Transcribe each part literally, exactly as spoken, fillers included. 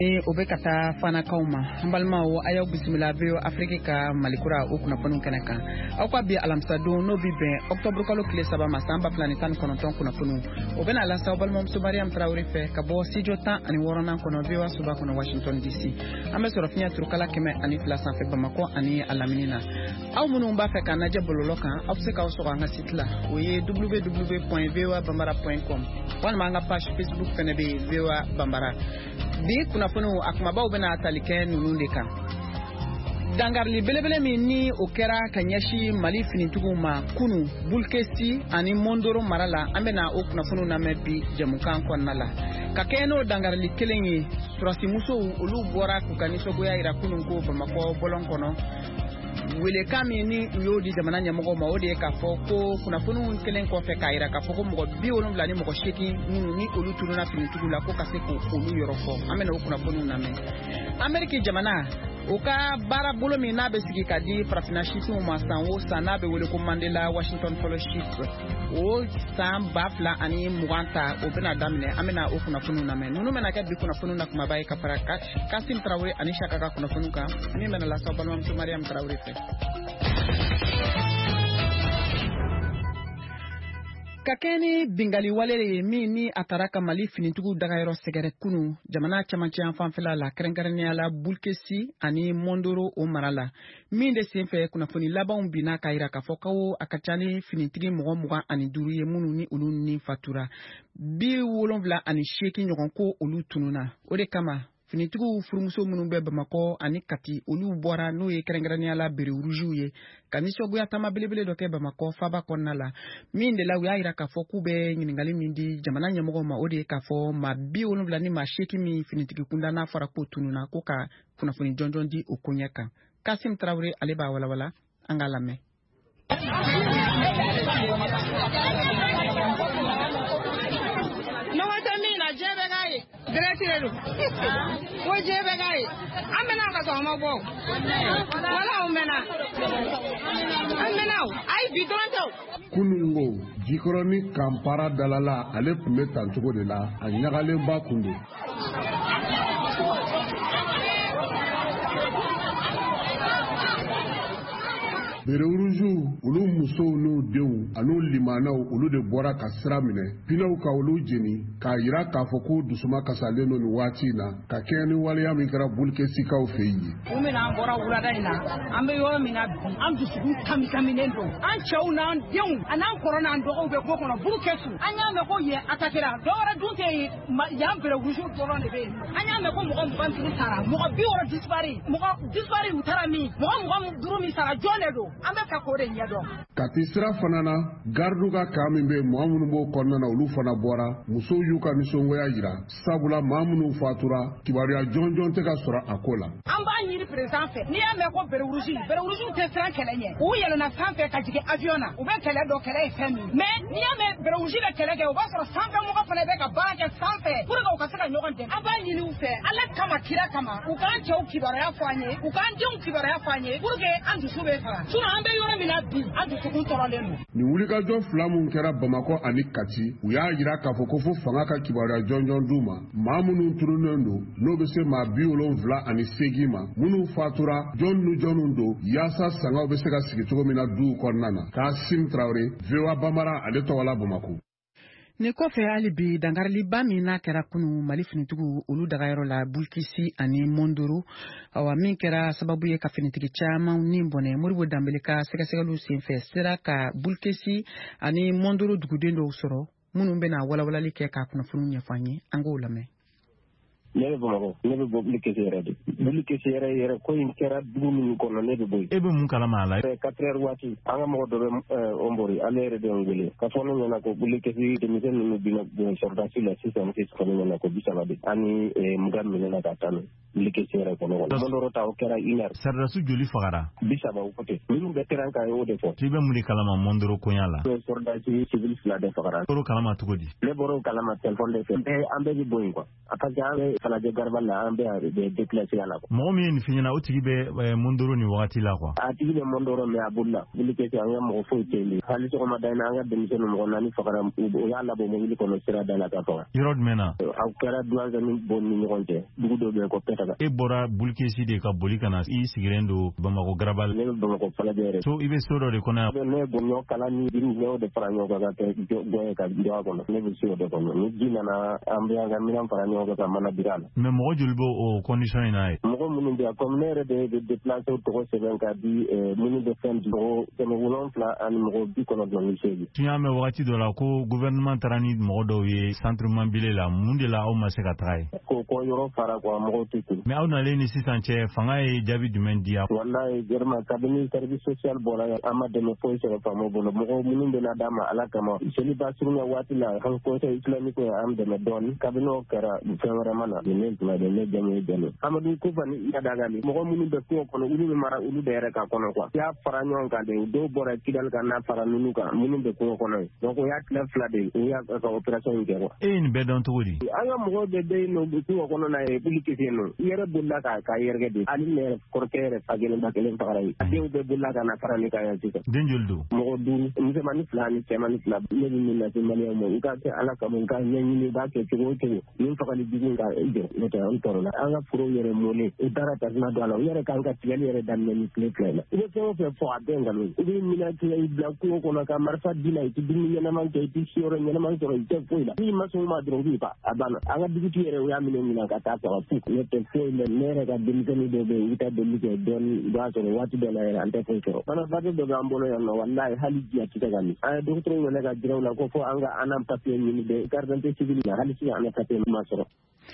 o bɛ ka taa fanakaw ma an balimaw a y'aw bisimila V O A Afrique ka malikura o kunnafoniw kɛnɛ kan aw ka bi alamisadon n'o bi bɛn octobre kalo tile saba ma san ba fila ni tan ni kɔnɔntɔn kunnafoniw o bɛna lase aw balimamuso Mariam Tarawele fɛ ka bɔ studio tan ani wɔɔrɔnan kɔnɔ V O A soba kɔnɔ Washington D C an bɛ sɔrɔ fiɲɛ turukala kɛmɛ ani fila sanfɛ Bamako ani a lamini na aw minnu b'a fɛ ka lajɛ bɔlɔlɔ kan aw bɛ se k'aw sɔrɔ an ka site la o ye w w w point v o a bambara point com walima an ka page Facebook fɛnɛ bɛ yen V O A Bambara bi kunnafoniw a kumabaw bɛna tali kɛ ninnu de kan dangarili belebele min ni o kɛra ka ɲɛsi Mali finitigiw ma kunu Bulkesi ani Mondoro mara la an bɛna o kunnafoniw lamɛn bi jɛmukan kɔnɔna la ka kɛ n'o dangarili kelen ye surasimusow olu bɔra k'u ka nisɔngoya yira kunun ko Bamakɔ bɔlɔn kɔnɔ welekan min ni u y'o di jamana ɲɛmɔgɔw ma o de ye k'a fɔ ko kunnafoniw kelen kɔfɛ k'a yira k'a fɔ ko mɔgɔ bi wolonwula ni mɔgɔ seegin minnu ni olu tununa finitigiw la ko ka se k'o olu yɔrɔ fɔ an bɛna o kunnafoniw lamɛn Amérique jamana o ka baara bolo min n'a bɛ sigi ka di farafinna sifinw ma san o san n'a bɛ wele ko Mandela Washington Fellowship o san ba fila ani mugan ta o bɛna daminɛ an bɛna o kunnafoniw lamɛn ninnu bɛna kɛ bi kunnafoniw na kumaba ye ka fara Kasim Tarawele ani Saka ka kunnafoniw kan min bɛna lase aw balimamuso Mariam Tarawele fɛ ka kɛ ni bingali wale ye min ni a taara ka Mali finitigiw dagayɔrɔ sɛgɛrɛ kunu jamana camancɛ yan fanfɛla la kɛrɛnkɛrɛnnenya la Bulkesi ani Mondoro o mara la min de senfɛ kunnafoni labanw binna k'a yira k'a fɔ ko a ka ca ni finitigi mɔgɔ mugan ani duuru ye minnu ni olu ni fatura bi wolonwula ani seegin ɲɔgɔn ko olu tununa o de kama finitigiw furumuso minnu bɛ Bamakɔ ani Kati olu bɔra n'o ye kɛrɛnkɛrɛnnenya la bere rouge ye ka nisɔngoya taama belebele dɔ kɛ Bamakɔ faaba kɔnɔna la min de la u y'a yira k'a fɔ k'u bɛ ɲininkali min di jamana ɲɛmɔgɔw ma o de ye k'a fɔ maa bi wolonwula ni maa seegin min finitigi kunda n'a fɔra k'o tununa ko ka kunnafoni jɔnjɔn di o ko ɲɛ kan Kasim Tarawele ale b'a walawala an k'a lamɛn. Directeur wo jebe gai amena ka so ma bo wala amena amena ai bidonto kunungo jikoroni kampara dalala ale tun bɛ tancogo de la a ɲagalen ba kun don bere uruju olu musow n'u denw an'u limanaw olu de bɔra ka sira minɛ pinaw ka olu jeni k'a yira k'a fɔ ko dusuma kasalen don nin waati in na ka kɛɲɛ ni waleya min kɛra Bulkesikaw fɛ yen ye. U mina an bɔra wulada in na an bɛ yɔrɔ min na bi an dusukun kamikaminen don an cɛw n'an denw a n'an kɔrɔ n'an dɔgɔw bɛ ko kɔnɔ Bulkesu an y'a mɛn ko yen atakera dɔwɛrɛ dun tɛ yen yan bere uruju dɔrɔn de bɛ yen an y'a mɛn ko mɔgɔ mugan duuru sara mɔgɔ bi wɔɔrɔ disipari mɔgɔ disipari u taara min mɔgɔ mugan duuru min sara jɔn de don an bɛ ka k'o de ɲɛdɔn. Kati sira fana na gardu ka kan min bɛ mɔgɔ minnu b'o kɔnɔna na olu fana bɔra musow y'u ka nisɔngoya yira sabula maa minnu fatura kibaruya jɔnjɔn tɛ ka sɔrɔ a ko la. An b'a ɲini président fɛ n'i y'a mɛn ko bere rouge bere rouge tɛ siran kɛlɛ ɲɛ u yɛlɛnna sanfɛ ka jigin avion na u bɛ kɛlɛ dɔ kɛlɛ ye fɛn min mais n'i y'a mɛn bere rouge bɛ kɛlɛ kɛ o b'a sɔrɔ sanfɛ mɔgɔ fana bɛ ka baara kɛ sanfɛ pour que u ka se ka ɲɔgɔn dɛmɛ an b'a ɲini u fɛ Ala kama kira kama u k'an cɛw kibaruya fɔ an ye u k'an denw kibaruya fɔ an ye pour que an dusu bɛ faga sinon an bɛ yɔrɔ min na bi an dusukun tɔrɔlen don. Nin wulikajɔ fila mun kɛra Bamakɔ ani Kati u y'a yira k'a fɔ ko fo fanga ka kibaruya jɔnjɔn d'u ma maa minnu turunnen don n'o bɛ se maa bi wolonwula ani seegin ma minnu fatura jɔn nu jɔnw don yaasa sangaw bɛ se ka sigi cogo min na duw kɔnɔna na Kasim Tarawele V O A Bambara ale tɔgɔ la Bamakɔ. Nin kɔfɛ hali bi dangariliba min n'a kɛra kunu Mali finitigiw olu dagayɔrɔ la Bulkesi ani Mondoro awa min kɛra sababu ye ka finitigi caman ni bɔnɛ Moribo Danbele ka sɛgɛsɛgɛliw senfɛ sera ka Bulkesi ani Mondoro duguden dɔw sɔrɔ minnu bɛna walawalali kɛ ka kunnafoniw ɲɛfɔ an ye an k'o lamɛn. Ne bɛ Bamakɔ ne bɛ bɔ Bulkesi yɛrɛ de Bulkesi yɛrɛ yɛrɛ ko in kɛra dugu min kɔnɔ ne bɛ bɔ yen. E bɛ mun kalama a la. quatre heures waati an ka mɔgɔ dɔ bɛ Ombori ale yɛrɛ de y'an wele ka fɔ ne ɲɛna ko Bulkesi denmisɛnnin ninnu binna sɔrɔdasi la sisan sisan ne ɲɛna ko bi saba de ani mugan minɛna ka taa n'o wuli sera kono mondoro ta o kera iner sarrasu joli fagara bisa ba ko te minnu be teran ka o de fo tibe muri kalama mondoro konyala so sorda ci civil fla de fagara boro kalama tugodi le boro kalama telephone de fe e ambe di boy ko aka jabe fala de garba la ambe de déclarer ala ko mo mi ni finyana o tibe mondoro ni wakati la ko a tibe mondoro me abulla wuli ke ya mo fo teli hali so ma dayna nga dem senu mo nani fagara o yalla bo mo wuli ko no sira dala ka ko yorod mena aw kera duanga ni bonni ni gonte dugu do be ko petaka e bora bulkesi de ka boli kana i sigirendo bamako grabal ne bamako fala dere so ibe soro de kona ne gonyo kala ni biru ne de franyo ga te goye ka ndo ko ne bi sio de ko ni jina na ambiya ga minam franyo ga mana birala me mo julbo o condition ina e mo munu de communere de de déplacer to ko seven ka di munu de fen do te mo wolon fla an mo bi ko no ni segi tinya me wakati do la ko gouvernement tarani mo do ye centre mambile la munde la o maseka trai ko ko yoro fara ko mo tiku me awna le ni sisan che fanga e jabi dumen dia wallahi germa kabini service social bola ama de mo poise ko famo bolo mo munu de na dama ala kama seli basrunya wati la han ko te islamique ko am de don kabino kara fewara mana ne ma de ne jamu jamu amadu ko fani ya daga mi mo munu de ko ko ulu mara ulu de reka kono ko ya fara nyon ka de do bora kidal ka na fara nunu ka munu de ko kono donc ya tla fla de ya ka operation ke ko e ni be don to wodi anga mo de de no ko kono na e bulike no yere bulla ka ka yere de ali ne kortere fagele bakele fara yi de de bulla ka na fara ni ka ya tika denjoldo mo du mi mani flani te mani flab ne ni na te mali mo ka te ala ka mo ka nyi ni ba ke ko te ni fa ka di bi ka e de ne te on toro la anga pro yere mo le e dara ta na do ala yere ka ka tiel yere dan ne ni ple ple la e ko fe fo adenga lo e mi na te e bla ko ko na ka marfa dina ti bi ni na man ke ti sioro ni na man to te fo la ni ma so ma dro bi pa abana anga di ti yere ya mi ni na ka ta ta fu ne te fo le ne re ka dim ni do be ita de ni ke don ba so wati de la ante fo to mana ba de do ambolo ya no wallahi hali ji ati daga ni ay do tro wala ga jiraw la ko fo anga anam papier ni de carte civil la hali si ana papier ma soro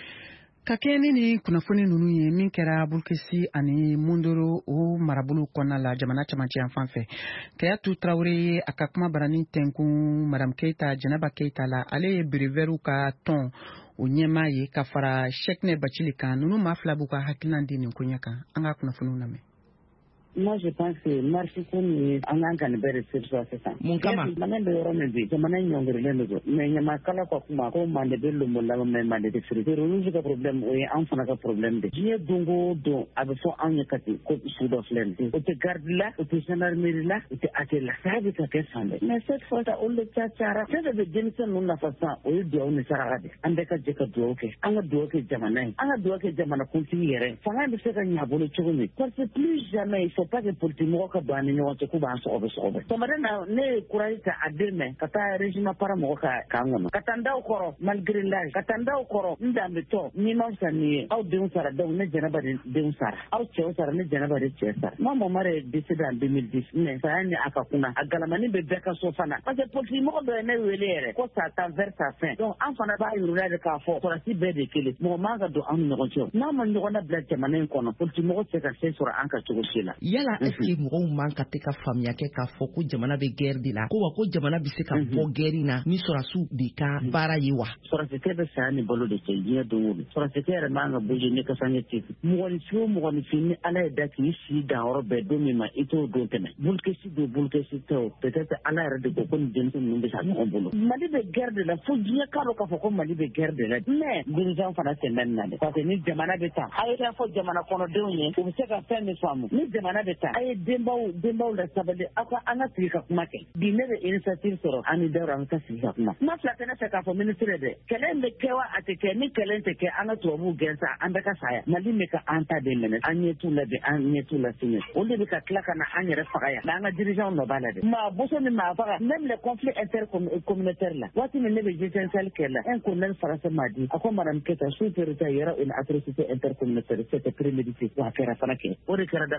kakeni ni kunafoni nunu ye min kɛra bulkisi ani mundoro o marabolo kɔnɔna la jamana camancɛ yan fan fɛ kayatu tarawele ye a ka kuma barani tɛnkun madame keita jɛnɛba keita la ale ye berevɛriw ka tɔn o ɲɛmaa ye ka fara shɛkinɛ bacili kan nunu maa fila b'u ka hakilan di nin koɲɛ kan an ka kunafoniw lamɛn. Moi, je pense que marché comme en anglais, c'est sur ça. Mon kama. Mana de yoro mendi. Mana nyongere le ndo. Mais nyama kala kwa kuma ko mande de lo mola mais mande de fri. Pero nous ka problème o en fana ka problème de. J'ai dongo do ave fo anya kati ko sudo flen. O te garde là, o te gendarmerie là, o te atela. Ça veut dire que sande. Mais cette fois ça o le tchara. Ça veut dire que nous na fasa o do on sara de. Ande ka je ka do ke. Anga do ke jamana. Anga do ke jamana continue yere. Fanga de se ka nyabolo chogoni. Parce que plus jamais il faut pas que politique mɔgɔ ka don ani ɲɔgɔn cɛ k'u b'an sɔgɔbɛ sɔgɔbɛ. Tɔmɔdé na ne ye courage ta a den mɛn ka taa régime para mɔgɔ ka kan kɔnɔ ka taa n daw kɔrɔ malgré l'âge ka taa n daw kɔrɔ n danbe tɔ ni m'aw sa nin ye aw denw sara donc ne Jɛnɛba de denw sara aw cɛw sara ne Jɛnɛba de cɛ sara. Moi mon mari est décédé en deux mille dix mais saya ni a ka kunna a galamani bɛ bɛɛ ka so fana parce que politique mɔgɔ dɔ ye ne wele yɛrɛ ko ça tend vers sa fin donc an fana b'a yir'u la de k'a fɔ sɔrɔsi bɛɛ de kelen mɔgɔ man ka don an ni ɲɔgɔn cɛ n'a ma ɲɔgɔn na bila jamana in kɔnɔ politique mɔgɔ tɛ se ka se sɔrɔ an ka cogo si la. Yala est-ce que mɔgɔw man ka tɛ ka faamuya kɛ k'a fɔ ko jamana bɛ guerre de la ko wa ko jamana bɛ se ka bɔ guerre na ni sɔrɔsiw de ka baara ye wa. Sɔrɔsikɛ bɛ saya ni balo de cɛ diɲɛ don o don sɔrɔsikɛ yɛrɛ man ka bɔje ne ka sange tɛ mɔgɔnifin o mɔgɔnifin ni ala ye da k'i si danyɔrɔ bɛɛ don min ma i t'o don tɛmɛ bulukɛsi don bulukɛsi tɛ o peut-être ala yɛrɛ de ko ko nin denmisɛn ninnu bɛ sa ɲɔgɔn bolo. Mali bɛ guerre de la fo diɲɛ k'a dɔn k'a fɔ ko Mali bɛ guerre de la mais dirigeant fana tɛ mɛn na dɛ parce que ni jamana bɛ taa a ye fɛn fɔ jamana kɔnɔdenw ye u bɛ se ka fɛn min faamu ni jamana bɛ taa a ye denbaw denbaw la sabali aw ka an ka sigi ka kuma kɛ bi ne bɛ initiative sɔrɔ an ni Dawuda an ka sigi ka kuma kuma fila tɛ ne fɛ k'a fɔ ministre dɛ kɛlɛ in bɛ kɛ wa a tɛ kɛ ni kɛlɛ in tɛ kɛ an ka tubabuw gɛn sa an bɛɛ ka saya Mali bɛ ka an ta de minɛ an ɲɛ t'u la bi an ɲɛ t'u la sini o de bɛ ka tila ka na an yɛrɛ faga yan mais an ka dirigeant nɔ b'a la dɛ maa boso ni maa faga même les conflits intercommunautaires la waati min ne bɛ G5 kɛ la un colonel français m'a dit a ko madame Keita sous priorité il y aura une atrocité intercommunautaire c'était prémédité wa a kɛra fana kɛ o de kɛra Dabasango kɛ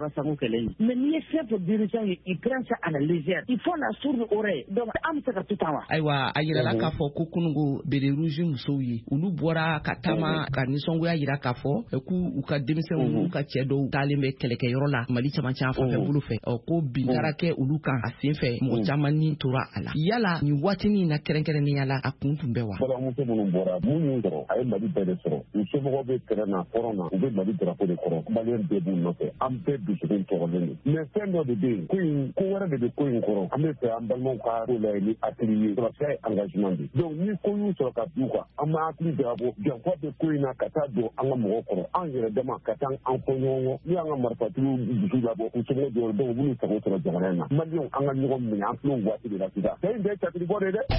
kɛlɛ mais n'i ye fɛn fɛ dirigeant ye il prend ça à la légère il faut la sourde oreille donc an bɛ se ka to tan wa. ayiwa a yirala k'a fɔ ko kunungo bere rouge musow ye olu bɔra ka taama ka nisɔngoya yira k'a fɔ k'u ka denmisɛnw n'u ka cɛ dɔw taalen bɛ kɛlɛkɛyɔrɔ la Mali camancɛ an fanfɛ bolo fɛ ko bin taara kɛ olu kan a sen fɛ mɔgɔ caman ni tora a la yala nin waatinin na kɛrɛnkɛrɛnnenya la a kun tun bɛ wa. balimamuso minnu bɔra mun y'u sɔrɔ a ye Mali bɛɛ de sɔrɔ u somɔgɔw bɛ kɛrɛ na kɔrɔ na u bɛ Mali drapeau de kɔrɔ maliyɛn bɛɛ b'u nɔfɛ an bɛɛ dusukun tɔɔrɔlen don mais fɛn dɔ de bɛ yen ko in ko wɛrɛ de bɛ ko in kɔrɔ an bɛ fɛ an balimaw ka ko la ni hakili ye sɔrɔsiya ye engagement de donc ni ko y'u sɔrɔ ka d'u kan an ma hakili jagabɔ janfa bɛ ko in na ka taa don an ka mɔgɔw kɔrɔ an yɛrɛ dama ka taa an fɔ ɲɔgɔn kɔ ni an ka marifatigiw dusu labɔ u somɔgɔw jɔyɔrɔ donc u b'u sago sɔrɔ jamana in na maliyɛnw an ka ɲɔgɔn minɛ an filɛ waati de la sisan fɛn in bɛɛ ye catiri bɔ de dɛ.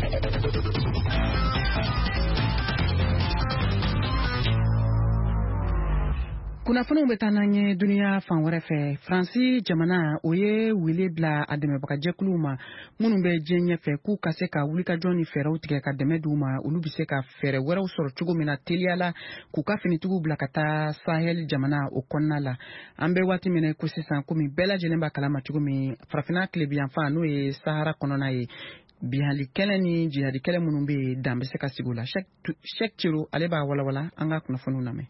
kunnafoniw bɛ taa n'an ye duniya fan wɛrɛ fɛ faransi jamana o ye wele bila a dɛmɛbagajɛkuluw ma minnu bɛ diɲɛ ɲɛfɛ k'u ka se ka wulikajɔ ni fɛɛrɛw tigɛ ka dɛmɛ d'u ma olu bɛ se ka fɛɛrɛ wɛrɛw sɔrɔ cogo min na teliya la k'u ka finitigiw bila ka taa sahel jamana o kɔnɔna la an bɛ waati min na ko sisan komi bɛɛ lajɛlen b'a kalama cogo min farafinna tilebiyanfan n'o ye sahara kɔnɔna ye bihali kɛlɛ ni jihadi kɛlɛ minnu bɛ yen dan bɛ se ka sigi o la Sheikh Ciro ale b'a walawala an ka kunnafoniw lamɛn.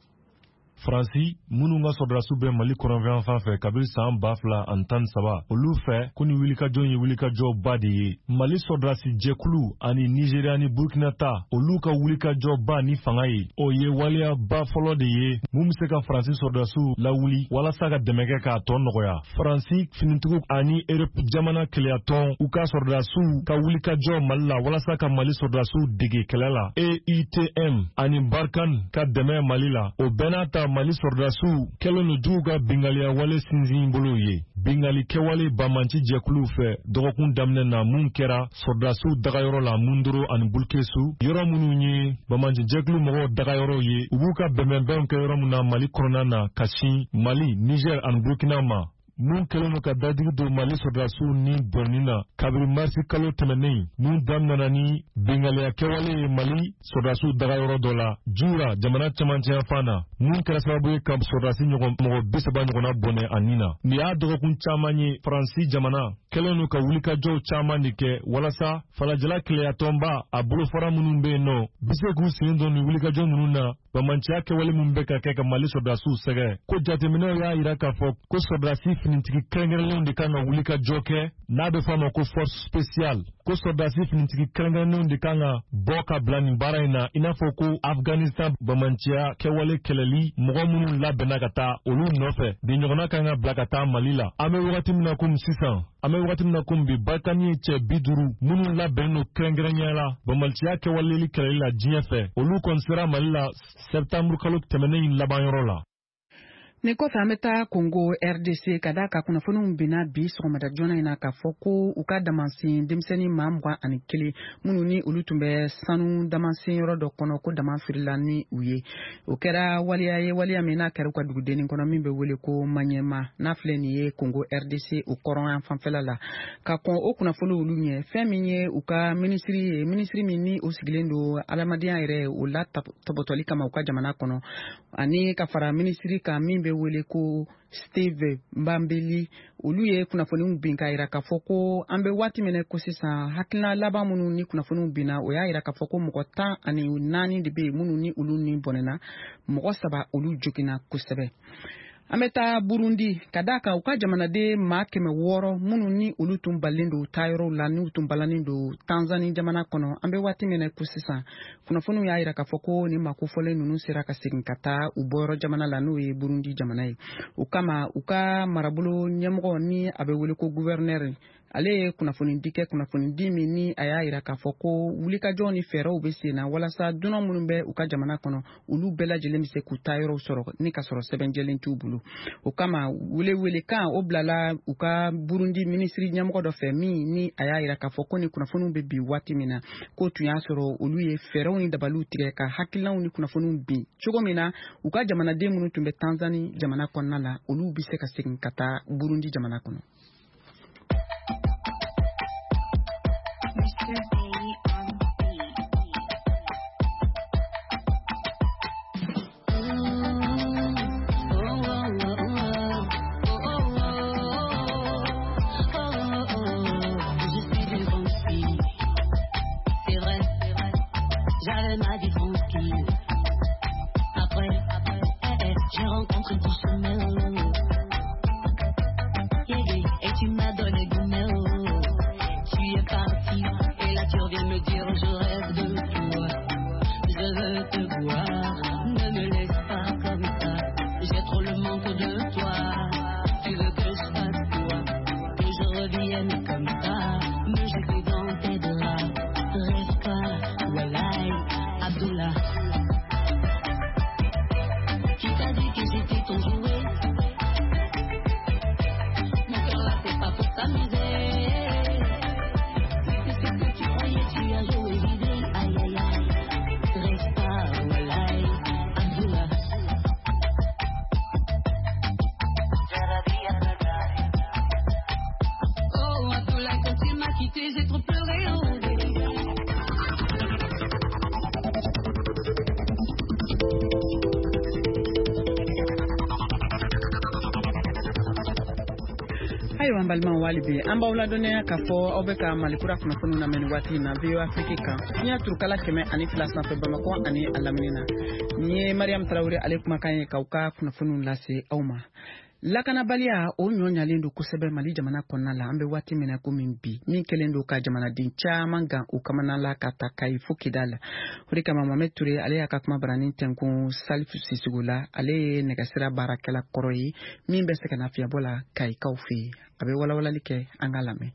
Faransi minnu ka sɔrɔdasiw bɛ Mali kɔrɔnfɛn fan fɛ kabiri san ba fila ani tan ni saba olu fɛ ko ni wulikajɔ ye wulikajɔ ba de ye Mali sɔrɔdasi jɛkulu ani Nigeria ni Burkina ta olu ka wulikajɔ ba ni fanga ye o ye waliya ba fɔlɔ de ye mun bɛ se ka Faransi sɔrɔdasiw lawuli walasa ka dɛmɛ kɛ k'a tɔ nɔgɔya Faransi finitigiw ani Europe jamana kɛlɛyatɔn u ka sɔrɔdasiw ka wulikajɔ Mali la walasa ka Mali sɔrɔdasiw dege kɛlɛ la E I T M ani Barkhane ka dɛmɛ Mali la o bɛɛ n'a ta Mali sɔrɔdasiw kɛlen no jugu ka bingaliya wale sinzin bolo ye bingali kɛwale bamanci jɛkulu fɛ dɔgɔkun daminɛ na mun kɛra sɔrɔdasiw dagayɔrɔ la Mundoro ani Bulkesu yɔrɔ minnu ye bamanci jɛkulu mɔgɔw dagayɔrɔ ye u b'u ka bɛnbɛnbɛnw kɛ yɔrɔ min na Mali kɔnɔna na ka sin Mali Niger ani Burkina ma mun kɛlen no ka dadigi don Mali sɔrɔdasiw ni bɔnni na kabiri marisi kalo tɛmɛnen mun daminɛna ni bingaliya kɛwale ye Mali sɔrɔdasiw dagayɔrɔ dɔ la Jura jamana camancɛ fan na mun kɛra sababu ye ka sɔrɔdasi ɲɔgɔn mɔgɔ bi saba ɲɔgɔnna bɔnɛ a nin na nin y'a dɔgɔkun caman ye Faransi jamana kɛlen no ka wulikajɔw caman de kɛ walasa falajɛla kɛlɛyatɔnba a bolofara minnu bɛ yen nɔ bi se k'u sen don nin wulikajɔ ninnu na bamanciya kɛwale min bɛ ka kɛ ka Mali sɔrɔdasiw sɛgɛ ko jateminɛw y'a yira k'a fɔ ko sɔrɔdasi finitigi kɛrɛnkɛrɛnlenw de kan ka wulikajɔ kɛ n'a bɛ fɔ a ma ko force spéciale ko sɔrɔdasi finitigi kɛrɛnkɛrɛnlenw de kan ka bɔ ka bila nin baara in na i n'a fɔ ko Afghanistan bamanciya kɛwale kɛlɛli mɔgɔ minnu labɛnna ka taa olu nɔfɛ de ɲɔgɔnna kan ka bila ka taa Mali la an bɛ wagati min na komi sisan an bɛ wagati min na komi bi Barkhane ye cɛ bi duuru minnu labɛnnen don kɛrɛnkɛrɛnnenya la bamanciya kɛwaleli kɛlɛli la diɲɛ fɛ olu kɔni sera Mali la septembre kalo tɛmɛnen in labanyɔrɔ la. Nin kɔfɛ an bɛ taa Congo R D C ka da ka kunnafoniw binna bi sɔgɔmada joona in na k'a fɔ ko u ka damansen denmisɛnnin maa mugan ani kelen minnu ni olu tun bɛ sanu damansen yɔrɔ dɔ kɔnɔ ko dama firila ni u ye o kɛra waliya ye waliya min n'a kɛra u ka dugudennin kɔnɔ min bɛ wele ko Manyema n'a filɛ nin ye Congo R D C o kɔrɔn yan fanfɛla la ka kɔn o kunnafoni olu ɲɛ fɛn min ye u ka minisiri ye minisiri min ni o sigilen don adamadenya yɛrɛ o la tɔbɔtɔli kama u ka jamana kɔnɔ ani ka fara minisiri kan min bɛ wele ko Steve Mbambeli olu ye kunnafoniw bin k'a yira k'a fɔ ko an bɛ waati min ko sisan hakilina laban minnu ni kunnafoniw binna o y'a yira k'a fɔ ko mɔgɔ tan ani naani de bɛ yen minnu ni olu ni bɔnɛna mɔgɔ saba olu joginna kosɛbɛ. An bɛ taa Burundi ka da kan u ka jamanaden maa kɛmɛ wɔɔrɔ minnu ni olu tun balen don taayɔrɔw la n'u tun balanin don Tanzanie jamana kɔnɔ an bɛ waati min ko sisan kunnafoniw y'a yira k'a fɔ ko ni makofɔlen ninnu sera ka segin ka taa u bɔyɔrɔ jamana la n'o ye Burundi jamana ye o kama u ka marabolo ɲɛmɔgɔ ni a bɛ wele ko gouverneur ale ye kunnafoni di kɛ kunnafoni di min ni a y'a yira k'a fɔ ko wulikajɔ ni fɛɛrɛw bɛ sen na walasa dunan minnu bɛ u ka jamana kɔnɔ olu bɛɛ lajɛlen bɛ se k'u taayɔrɔw sɔrɔ ni ka sɔrɔ sɛbɛn jɛlen t'u bolo o kama welewele kan o bilala u ka Burundi minisiri ɲɛmɔgɔ dɔ fɛ min ni a y'a yira k'a fɔ ko ni kunnafoniw bɛ bi waati min na ko tun y'a sɔrɔ olu ye fɛɛrɛw ni dabaliw tigɛ ka hakilinaw ni kunnafoniw bin cogo min na u ka jamanaden minnu tun bɛ Tanzanie jamana kɔnɔna la olu bɛ se ka segin ka taa Burundi jamana kɔnɔ. J'ai rencontré ton chemin. Et tu m'as donné du mel. Tu es parti et là tu reviens me dire je rêve de toi. Je veux te voir, ne me laisse pas comme ça. J'ai trop le manque de toi. Tu veux que je fasse quoi? Que je revienne comme ça, me jeter dans tes draps. Rêve pas, Walai, Abdullah. Qui t'a dit que j'étais ton jouet? Mon cœur là c'est pas pour t'amuser. Si c'est ce que tu croyais, tu as joué vidé. Aïe aïe aïe. Rêve pas, Walai, Abdullah. Oh Abdullah, quand tu m'as quitté, j'ai trop pleuré. Oh ayiwa balima walibi an b'aw ladɔnniya k'a fɔ aw bɛ ka malikura kunnafoniw lamɛn nin waati in na V O A Afrique kan n'i y'a turukala kɛmɛ ani fila sanfɛ Bamakɔ ani a lamini na nin ye Mariam Tarawele ale kumakan ye k'aw ka kunnafoniw lase aw ma. Lakanabaliya o ɲɔɲalen don kosɛbɛ Mali jamana kɔnɔna la an bɛ waati min na komi bi min kɛlen don ka jamanaden caman gan u kamana la ka ta Kayi fo Kidal. O de kama Mohamed Touré ale y'a ka kuma barani tɛnkun Salifu Sisigo la ale ye nɛgɛsira baarakɛla kɔrɔ ye min bɛ se ka na fiyabɔ la Kayikaw fɛ yen. A bɛ walawalali kɛ an ka lamɛn.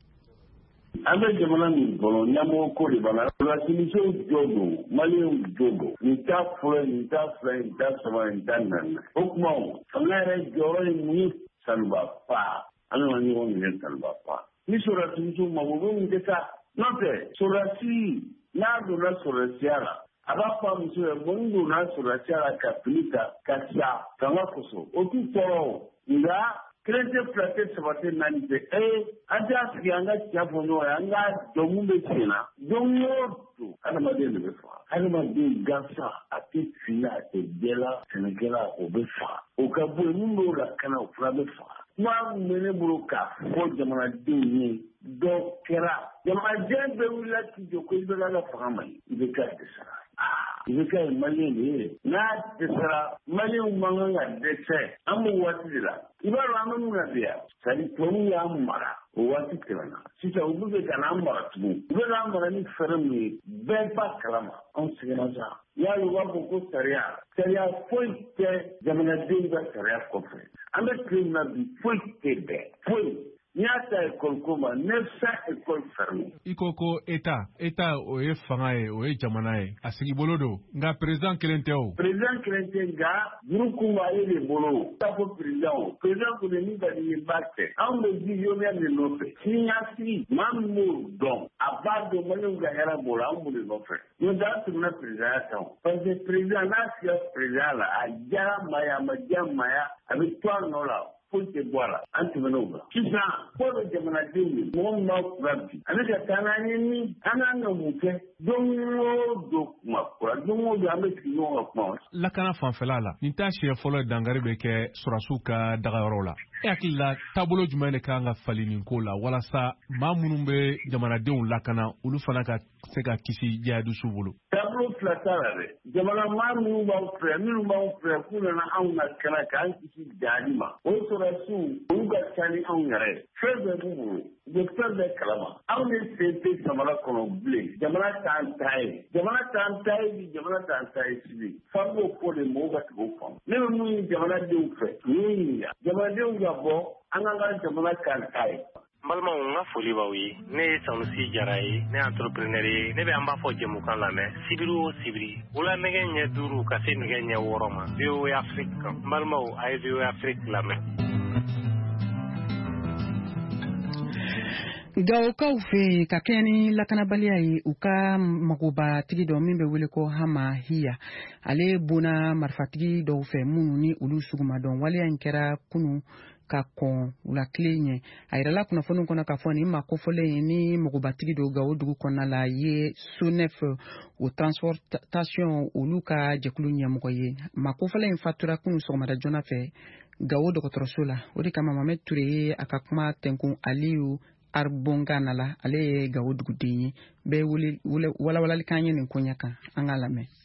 An bɛ jamana min kɔnɔ ɲɛmɔgɔ ko de b'a la sɔrɔdasimusow jɔ don maliyɛnw jɔ don nin t'a fɔlɔ nin t'a fila nin t'a saba nin t'a naani o tuma fanga yɛrɛ jɔyɔrɔ ye mun ye saluba fa an bɛna ɲɔgɔn minɛ saluba fa ni sɔrɔdasimusow mago bɛ mun kɛ sa n'o tɛ sɔrɔdasi n'a donna sɔrɔdasiya la a b'a fɔ a muso ye bon n donna sɔrɔdasiya la ka fili ta ka sa fanga kosɔn o t'u tɔɔrɔ nka kelen tɛ fila tɛ saba tɛ naani tɛ ee an t'a sigi an ka tiɲɛ fɔ ɲɔgɔn ye an ka dɔn mun bɛ tiɲɛ na don o don adamaden de bɛ faga adamaden gansan a tɛ fili a tɛ jɛla sɛnɛkɛla o bɛ faga o ka bɔ yen mun b'o la kana o fana bɛ faga kuma min bɛ ne bolo k'a fɔ jamanadenw ye dɔ kɛra jamanaden bɛɛ wulila k'i jɔ ko i bɛ ka fanga man ɲi i bɛ k'a dɛsɛra. I bɛ kɛ maliyɛn de ye n'a dɛsɛra maliyɛnw man kan ka dɛsɛ an b'o waati de la i b'a dɔn an bɛ mun na bi yan sadi tubabuw y'an mara o waati tɛmɛna sisan u bɛ fɛ ka n'an mara tugun u bɛ n'an mara ni fɛɛrɛ min ye bɛɛ b'a kalama anw sɛgɛnna sa y'a ye u b'a fɔ ko sariya sariya foyi tɛ jamanadenw ka sariya kɔfɛ an bɛ tile min na bi foyi tɛ bɛɛ foyi. N'i y'a ta ekɔli ko ma neuf cent écoles fermées. I ko ko État État o ye fanga ye o ye jamana ye a sigi bolo don nka président kelen tɛ o. Président kelen tɛ nka juruku b'ale de bolo. T'a fɔ président o président kɔni ni ka di ye ba tɛ anw bɛ visionnaire de nɔfɛ sini y'a sigi maa min b'o dɔn a b'a dɔn maliyɛnw ka hɛrɛ b'o la anw b'o de nɔfɛ. N'o tɛ an tɛmɛna présidenya kan o parce que président n'a sigila président la a diyara maa ye a ma diya maa ye a bɛ to a nɔ la. Foyi tɛ bɔ a la an tɛmɛn'o la sisan ko bɛ jamanadenw ye mɔgɔ min b'a kura bi ale ka taa n'an ye ni an k'an ka mun kɛ don o don kuma kura don o don an bɛ sigi ɲɔgɔn ka kuma. Lakana fanfɛla la nin t'a siɲɛ fɔlɔ dankari bɛ kɛ sɔrɔdasiw ka dagayɔrɔ la e hakili la taabolo jumɛn de kan ka fali nin ko la walasa maa minnu bɛ jamanadenw lakana olu fana ka se ka kisi jihadistu bolo. Taabolo fila t'a la dɛ jamana maa minnu b'aw fɛ minnu b'aw fɛ k'u nana anw ka kɛnɛ k'an kisi jihadi ma o sɔrɔdasiw olu ka ca ni anw yɛrɛ ye fɛn bɛɛ b'u bolo u bɛ fɛn bɛɛ kalama anw de sen tɛ jamana kɔnɔ bilen jamana t'an ta ye jamana t'an ta ye bi jamana t'an ta ye sini f'an b'o fɔ de mɔgɔw ka tigɛ o faamu ne bɛ mun ɲini jamanadenw fɛ u y'o ɲininka jamanadenw ka bɔ an ka ka jamana k'an ta ye. N balimaw n ka foli b'aw ye ne ye Sanusi Jara ye ne ye entrepreneur ye ne bɛ an b'a fɔ jɛmukan lamɛn sibiri o sibiri wula nɛgɛ ɲɛ duuru ka se nɛgɛ ɲɛ wɔɔrɔ ma V O A Afrique kan n balimaw a ye V O A Afrique lamɛn. Gawukaw fɛ yen ka kɛɲɛ ni lakanabaliya ye u ka magobatigi dɔ min bɛ wele ko Hama Hiya ale bonna marifatigi dɔw fɛ minnu ni olu suguma dɔn waleya in kɛra kunun ka kɔn wula tile ɲɛ a yɛrɛla kunnafoniw kɔnɔ k'a fɔ nin ma kofɔlen ye ni magobatigi dɔw Gawo dugu kɔnɔna la ye Sonef o transportation olu ka jɛkulu ɲɛmɔgɔ ye ma kofɔlen in fatura kunun sɔgɔmada joona fɛ Gawo dɔgɔtɔrɔso la o de kama Mohamed Touré ye a ka kuma tɛnkun Aliyu Arbongana la ale ye Gawo duguden ye bɛɛ walawalali kan ye nin ko ɲɛ kan an ka lamɛn.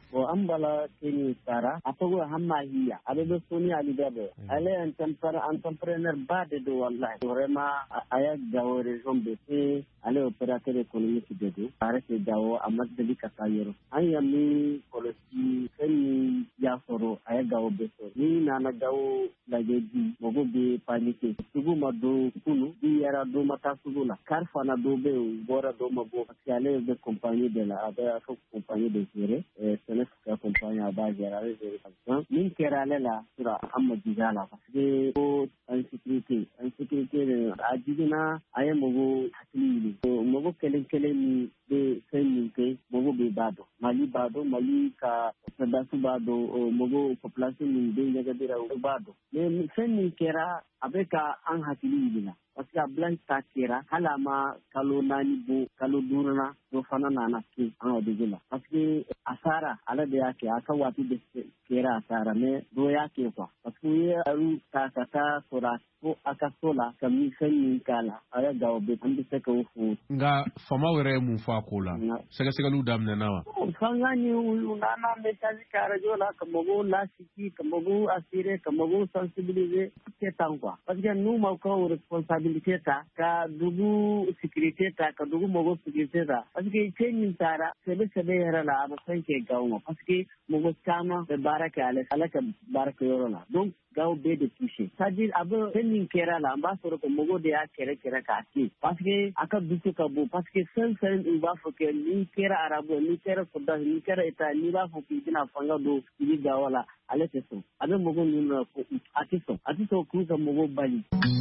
o ambala keni sara atogo hamma hiya abe soni ali dabe ale entrepreneur bade do wallahi vraiment aya gawo region bete ale opérateur économique de do arrêté gawo amad de katayero ayami policy keni ya soro aya gawo beso ni nana gawo lajeji mogo be palike sugu mado kunu di yara do mata sugula karfana do be bora do mabo ale de compagnie de la abe afo compagnie de géré et c'est la compagnie à base à la vérification min kerale la sura amma digala parce que en sécurité en sécurité ajigina aya mogo hakili mogo kelen kelen de seninte mogo be bado mali bado mali ka sadasu bado mogo population min de nyagadira bado mais sen kera abeka an hakili dina parce que blanc ta kera halama kalo nani bo kalo durna do fana nana ki an odugula parce que asara ala de yake aka wati de kera asara me do yake kwa parce que aru ta ta sora ko aka sola kami sen kala aya gawo be andi seka fu nga fama were mu fa kola sega sega lu damne nawa fanga ni unana message kara jola kamogo la siki kamogo asire kamogo sensibiliser ke tangwa parce que nous ma ko responsabilité ta ka dugu sécurité ta ka dugu mogo sécurité ta parce que chenin tara sebe sebe yara la aba sanke gawo parce que mogo kama be baraka ale alaka baraka yorona donc gawo be de toucher c'est-à-dire abo chenin kera la amba soro ko mogo de ya kere kere ka ki parce que aka duku ka bo parce que seul seul il va faut que ni kera arabo ni kera soda ni kera eta ni va faut que dina fanga do ni gawo la ale teso abe mogo ni no atiso atiso ku ka mogo bali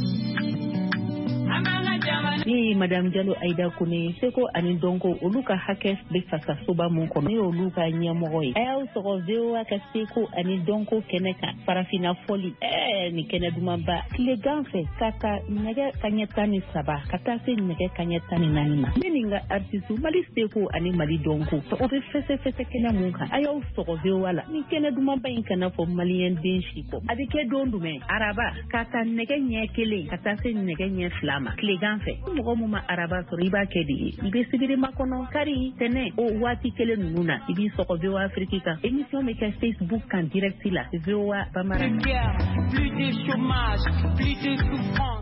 ni madame Diallo Aida Kone seko ani donko oluka hakes be fasa soba mun kono ni oluka nyamoy aya soko vewa ka seko ani donko keneka parafina foli eh ni keneduma ba le ganfe kaka nege kanyetani saba kata se nege kanyetani nanima meninga artistu mali seko ani mali donko to o fese fese kena munka aya soko vewa la ni keneduma ba inkana fo malien denshi ko adike dondume araba kaka nege nyekele kata se nege nye flama le ganfe mogo muma araba so riba kedi ibe sibiri makono kari tene o wati kele nuna ibi soko vewa afrika émission me ka Facebook kan direct la vewa bamara plus de chômage plus de souffrance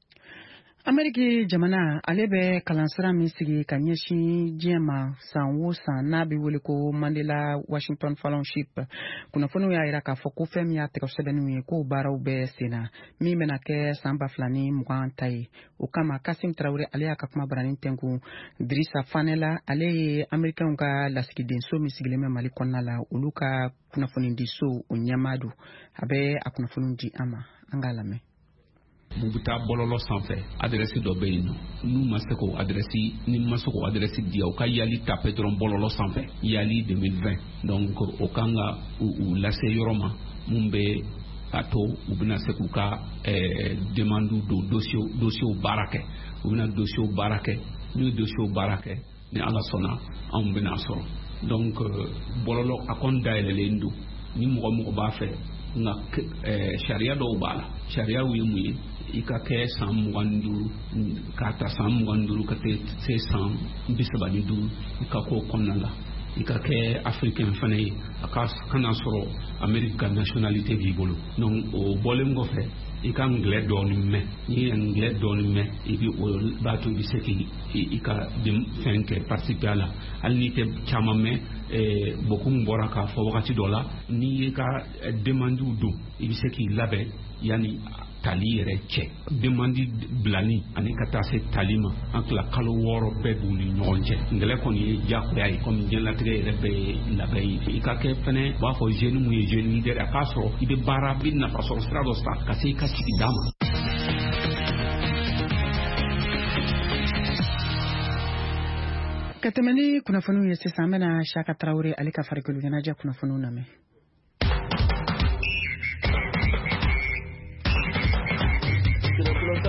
Ameriki jamana alebe kalansara min sigi ka ɲɛsin diɲɛ ma san o san n'a bɛ wele ko Mandela Washington Fellowship kunnafoniw y'a jira k'a fɔ ko fɛn min y'a tɛgɛ sɛbɛnninw ye k'o baaraw bɛɛ senna min bɛna kɛ san ba fila ni mugan ta ye o kama Kasim Tarawele ale y'a ka kuma baranin tɛnku Dirisa Fanela ale ye Amerikɛnw ka lasigidenso min sigilen bɛ Mali kɔnɔna la olu ka kunnafonidiso o ɲɛmaa don a bɛ a kunnafoniw di an ma an k'a lamɛn. Mubuta bololo sanfɛ adresse dɔ bɛ yen nɔ n'u ma se k'o adresse ni ma se k'o adresse di u ka yali tape dɔrɔn bololo sanfɛ yali deux mille vingt donc o kan ka u lase yɔrɔ ma mun bɛ a to u bɛna se k'u ka demande do dossier dossier baara kɛ u bɛna dossier baara kɛ n'u dossier baara kɛ ni ala sɔnna anw bɛna sɔrɔ donc bololo a kɔni dayɛlɛlen don ni mɔgɔ mɔgɔ b'a fɛ nka sariya dɔw b'a la sariya ye mun ye i ka kɛ san mugan duuru k'a ta san mugan duuru ka se san bi saba ni duuru i ka k'o kɔnɔna la i ka kɛ africain fana ye a ka kana sɔrɔ Amérique ka nationalité b'i bolo donc o bɔlen kɔfɛ i ka anglais dɔɔni mɛn n'i ye anglais dɔɔni mɛn i bi o b'a to i bɛ se k'i ka fɛn kɛ participer a la hali n'i tɛ caman mɛn beaucoup mun bɔra k'a fɔ wagati dɔ la n'i ye ka demandiw don i bɛ se k'i labɛn yanni tali yɛrɛ cɛ demandi bilani ani ka taa se tali ma an tila kalo wɔɔrɔ bɛɛ b'u ni ɲɔgɔn cɛ ngɛlɛ kɔni ye diyagoya ye komi diɲɛlatigɛ yɛrɛ bɛɛ ye labɛn ye i ka kɛ fɛnɛ u b'a fɔ jeune mun ye jeune leader a k'a sɔrɔ i bɛ baara i bɛ nafa sɔrɔ sira dɔ san ka se i ka sigida ma. ka tɛmɛ ni kunnafoniw ye sisan an bɛna Saka Tarawele ale ka farikolo ɲɛnajɛ kunnafoniw lamɛn.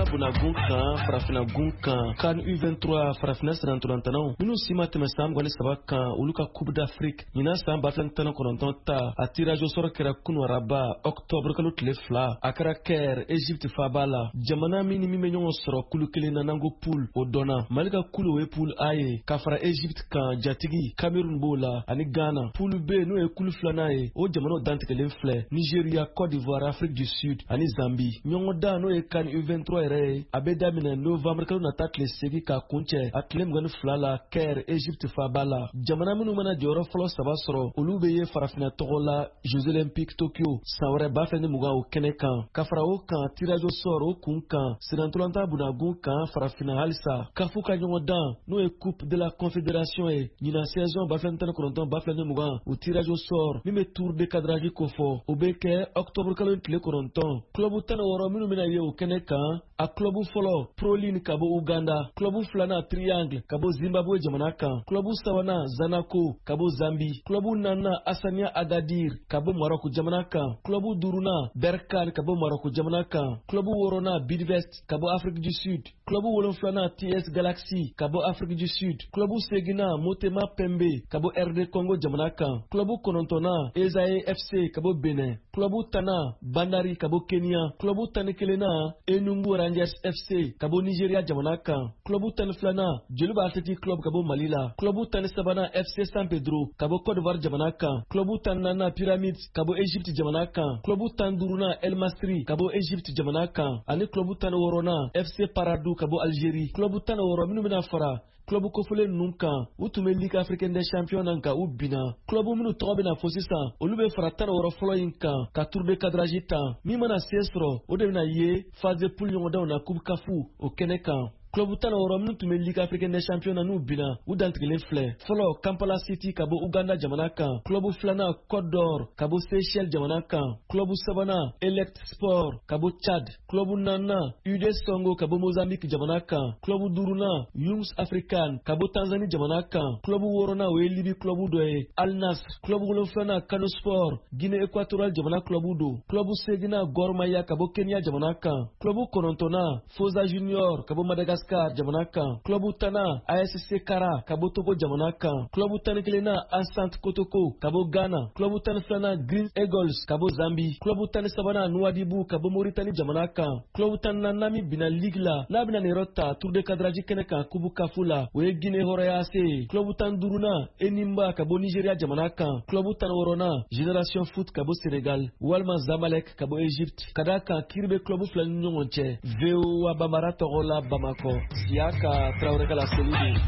bunagun kan farafina gun kan kan U vingt-trois farafina sirantolantanaw minnu si ma tɛmɛ san mugan ni saba kan olu ka coupe d'Afrique ɲina san ba fila ni tan ni kɔnɔntɔn ta a tirage au sort kɛra kunu araba octobre kalo tile fila a kɛra Caire Égypte faba la jamana min ni min bɛ ɲɔgɔn sɔrɔ kulu kelen na nango poule o dɔnna Mali ka kulu o ye poule A ye ka fara Égypte kan jatigi Cameroun b'o la ani Ghana poule B n'o ye kulu filanan ye o jamanaw dantigɛlen filɛ Nigeria Côte d'Ivoire Afrique du Sud ani Zambie ɲɔgɔn dan n'o ye kan U vingt-trois yɛrɛ ye a bɛ daminɛ novembre kalo nata tile segin ka kuncɛ a tile mugan ni fila la Caire Égypte faba la jamana minnu mana jɔyɔrɔ fɔlɔ saba sɔrɔ olu bɛ ye farafina tɔgɔ la Jeux Olympiques Tokyo san wɛrɛ ba fila ni mugan o kɛnɛ kan ka fara o kan tirage au sort o kun kan sirantolanta bunagun kan farafina halisa kafu ka ɲɔgɔn dan n'o ye coupe de la confédération ye ɲina saison ba fila ni tan ni kɔnɔntɔn ba fila ni mugan o tirage au sort min bɛ tour de cadrage ko fɔ o bɛ kɛ octobre kalo tile kɔnɔntɔn club tan ni wɔɔrɔ minnu bɛna ye o kɛnɛ kan a club fɔlɔ Proline ka bɔ Uganda club filanan Triangle ka bɔ Zimbabwe jamana kan club sabanan Zanaco ka bɔ Zambie club naaninan Asania Agadir ka bɔ Maroc jamana kan club duurunan Berkane ka bɔ Maroc jamana kan club wɔɔrɔnan Bidvest ka bɔ Afrique du Sud club wolonfilanan T S Galaxy ka bɔ Afrique du Sud club seginan Motema Pembe ka bɔ R D Congo jamana kan club kɔnɔntɔnnan Ezae F C ka bɔ Benin club tanan Bandari ka bɔ Kenya club tani kelennan Enugu Rangers F C ka bɔ Nigeria jamana kan club tani filanan Joliba Athletic Club ka bɔ Mali la club tani sabanan F C San Pedro ka bɔ Côte d'Ivoire jamana kan club tani naaninan Pyramids ka bɔ Égypte jamana kan club tani duurunan El Masri ka bɔ Égypte jamana kan ani club tani wɔɔrɔnan F C Paradou ka bɔ Algérie club tani wɔɔrɔ minnu bɛna fara club kofole ninnu kan u tun bɛ Ligue africaine des champions nan kan u binna club minnu tɔgɔ bɛna fɔ sisan olu bɛ fara tan ni wɔɔrɔ fɔlɔ in kan ka tour de cadrage tan min mana se sɔrɔ o de bɛna ye phase de poule ɲɔgɔndanw na coupe kafu o kɛnɛ kan club tan ni wɔɔrɔ minnu tun bɛ Ligue africaine des champions na n'u binna u dantigɛlen filɛ fɔlɔ Kampala City ka bɔ Uganda jamana kan club filanan Côte d'Or ka bɔ Seychelles jamana kan club sabanan Elect Sport ka bɔ Tchad club naaninan U D Songo ka bɔ Mozambique jamana kan club duurunan Youth African ka bɔ Tanzanie jamana kan club wɔɔrɔnan o ye Libye club dɔ ye Al Nassr club wolonfilanan Kano Sport Guinée Équatoriale jamana club do club seginan Gor Mahia ka bɔ Kenya jamana kan club kɔnɔntɔnnan Fosa Junior ka bɔ Madagascar jamana kan club tana A S C Kara ka bɔ Togo jamana kan club tani kelennan Asante Kotoko ka bɔ Ghana club tani filanan Green Eagles ka bɔ Zambie club tani sabanan Nouadhibou ka bɔ Mauritanie jamana kan club tani naaninan min binna Ligue la n'a bɛna nin yɔrɔ ta tour de cadrage kɛnɛ kan kubu kafu la o ye Guinée Hɔrɔnya A C club tani duurunan Enimba ka bɔ Nigeria jamana kan club tani wɔɔrɔnan Génération Foot ka bɔ Sénégal walima Zamalek ka bɔ Égypte ka d'a kan kiiri bɛ club fila ni ɲɔgɔn cɛ V O A Bambara tɔgɔ la Bamako Siaka Traoré ka la seli de.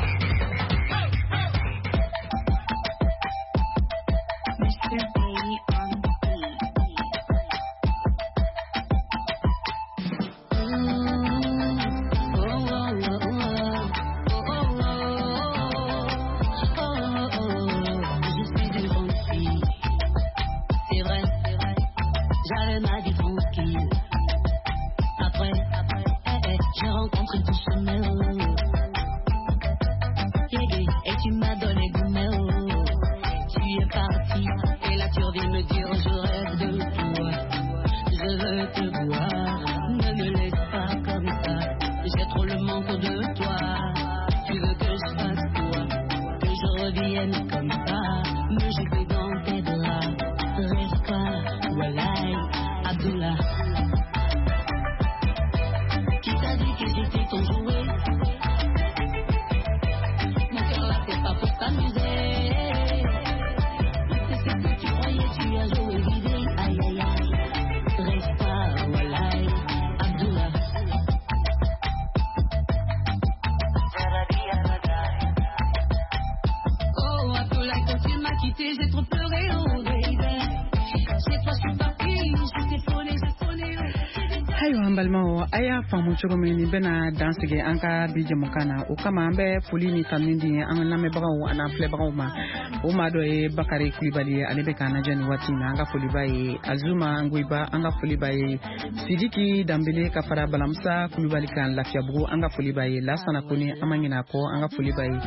cogo min ni bena dansige an ka bi jamukan na o kama an bɛ foli ni tanu di an ka lamɛnbagaw ani an filɛbagaw ma o maa dɔ ye Bakari Kulibali ye ale bɛ k'an lajɛ nin waati na an ka foli b'a ye Azuma Ngoyiba an ka foli b'a ye Sidiki Dambele ka fara Balamusa Kulibali kan Lafiyabugu an ka foli b'a ye Lasana Kone an ma ɲinɛ a kɔ an ka foli b'a ye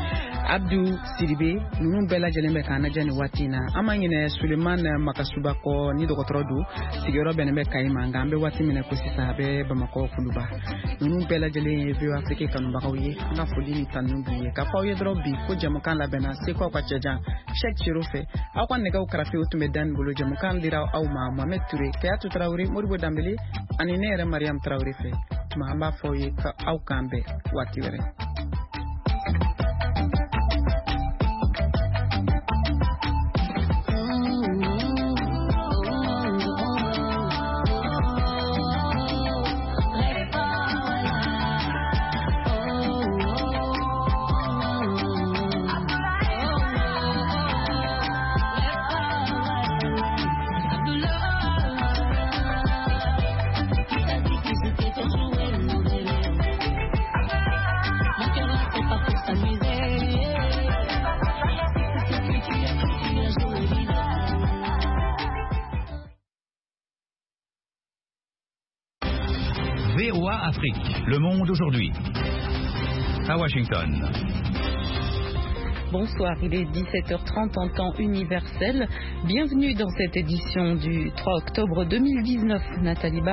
Abdou Sidibe nunu bɛɛ lajɛlen bɛ k'an lajɛ nin waati in na an ma ɲinɛ Suleman Makasuba kɔ ni dɔgɔtɔrɔ don sigiyɔrɔ bɛnnen bɛ Kayi ma nka an bɛ waati minɛ ko sisan a bɛ Bamakɔ Kuluba nunu bɛɛ lajɛlen ye V O A Afrique kanubagaw ye an ka foli ni tanu b'u ye k'a fɔ aw ye dɔrɔn bi ko jɛmukan labɛnna Seko aw ka cɛjan Cheikh Chiro fɛ aw ka nɛgɛw karafe o tun bɛ Dan bolo jɛmukan dira aw ma Mohamed Touré Kayatu Tarawele Modibo Dambele ani ne yɛrɛ Mariam Tarawele fɛ tuma an b'a fɔ aw ye aw k'an bɛn waati wɛrɛ. V O A Afrique, le monde aujourd'hui. À Washington. Bonsoir, il est dix-sept heures trente en temps universel. Bienvenue dans cette édition du trois octobre deux mille dix-neuf. Nathalie